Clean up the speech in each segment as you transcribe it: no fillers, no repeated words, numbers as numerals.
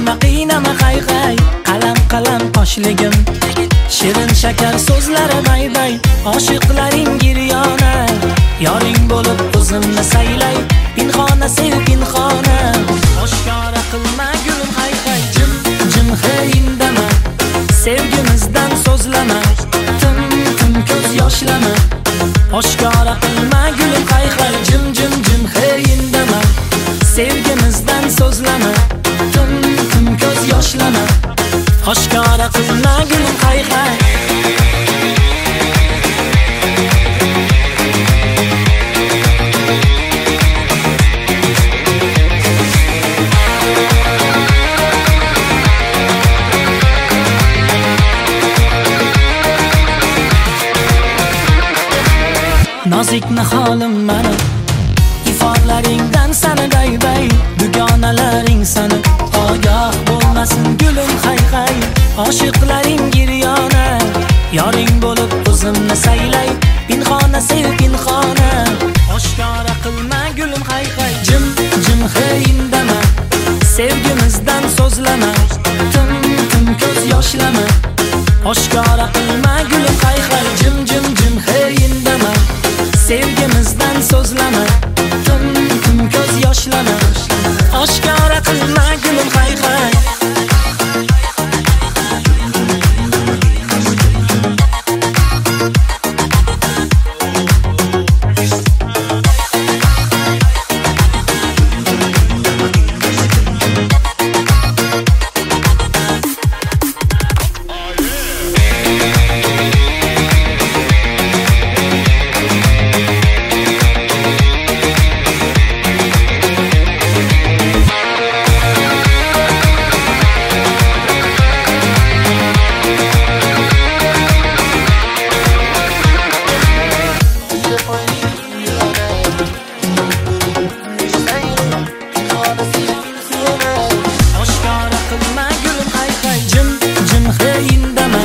Qiynama qiynama hay qalam qalam qoshligim shirin shakar so'zlari bay oshiqlaring giryona yoring bo'lib o'zimni saylay pinxona sev pinxona oshkora qilma gulim hay jim jim hey indama sevgimizdan so'zlama tim tim ko'z yoshlama oshkora qilma gulim hay jim jim jim hey indama sevgimizdan so'zlama tim tim ko'z yoshlama oshkora qilma gulim hay nozik niholim mani ifodlaringdan sani bay dugonalaring sani ogoh bo'lmasin gulim hay oshiqlaring giryona yoring bo'lib o'zimni saylay pinxona sev pinxona oshkora qilma gulim hay jim jim hey indama sevgimizdan so'zlama tim tim ko'z yoshlama oshkora qilma gulim hay jim jim jim hey indama sevgimizdan so'zlama tim tim ko'z yoshlama oshkora qilma gulim hay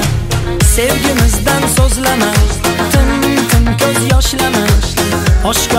sevgimizdan so'zlama tim tim ko'z yoshlama oshkora